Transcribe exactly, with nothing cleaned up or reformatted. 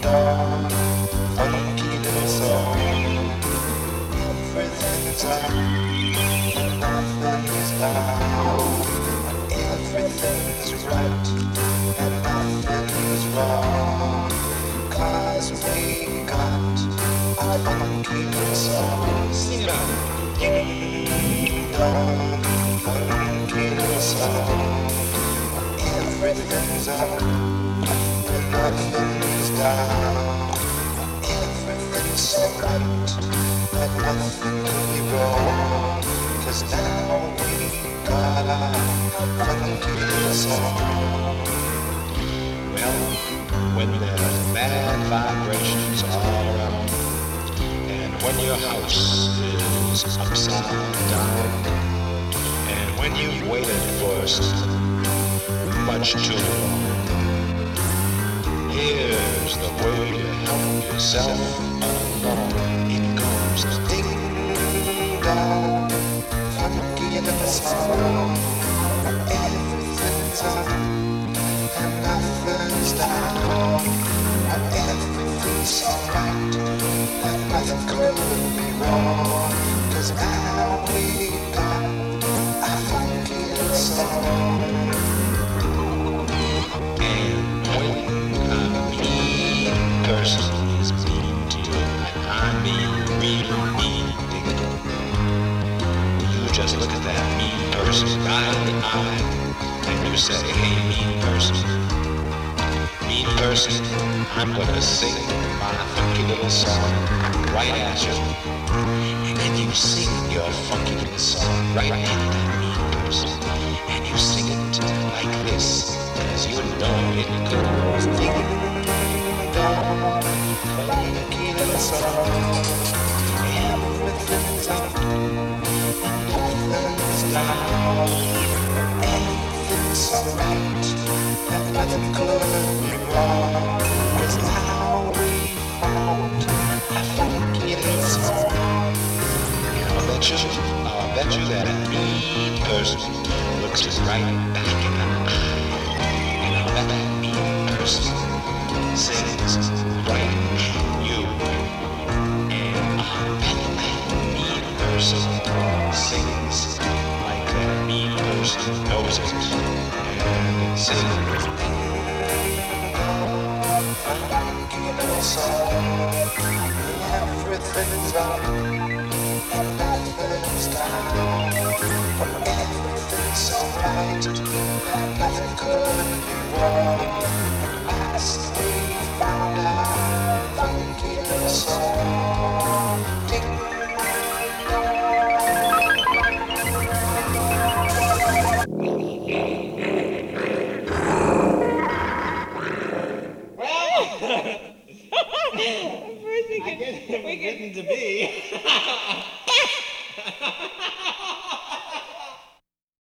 strong, funky little song. Everything's up and nothing is down. Everything's right and nothing's wrong. 'Cause we got a funky little song. Sing it out. Ding dong, funky little song. Everything's up and nothing's down. Everything's so right and nothing can be wrong. 'Cause now we got a funky little song. Well, when there's bad vibrations all around, and when your house is upside down, and when you've waited for something much too long, here's the way to help yourself along. It goes Ding dong, funky little song. Everything's up and nothing's down. Everything's alright and nothing could be wrong. 'Cause now we got a funky little song. And when a mean person is mean to you, and I mean really mean, you just look at that mean person right in the eye, and you say, hey, mean person, mean person, I'm gonna sing my funky little song right at you. And you sing your funky little song right at that mean person, and you sing it like this, as you know it goes. Ding dong, funky little song. Everything's up and nothing's down. Everything's alright and nothing could be wrong. 'Cause now we found a funky little song. I'll bet you, I'll bet you that a mean person looks us right back in the eye. And I'll bet that mean person sings right at you. And I'll bet that mean person sings like that mean person knows it. And sings. Funky little song. Everything's up and nothing's down. Everything's alright and nothing could be wrong. Last we found a funky little song. Ding First we get, we're getting to be.